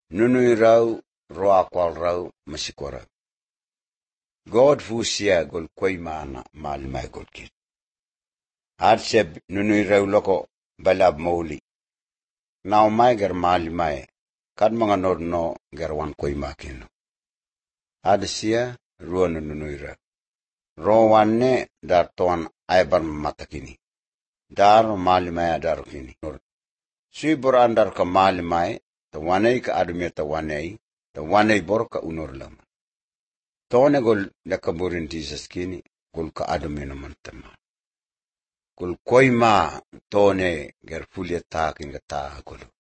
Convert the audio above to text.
nunui rau roa kwal rau masikwara. God fusia gol koi mana malimai gol kit. Adseb nunui rau loko balab mauli. Now mai ger malimai kad mga no ger wan koi makino. Adsia ruan nunui rau. Rowanne dar toan aibar matakini. Dar malimai adar kini. Sui borandar ka malimai, ta wanay ka adumya ta wanay bor ka unor lama. Tone gol lakaburin Jesus kini, gol ka adumya naman tama. Gol koy ma tone ger fulya takin ka taa golo.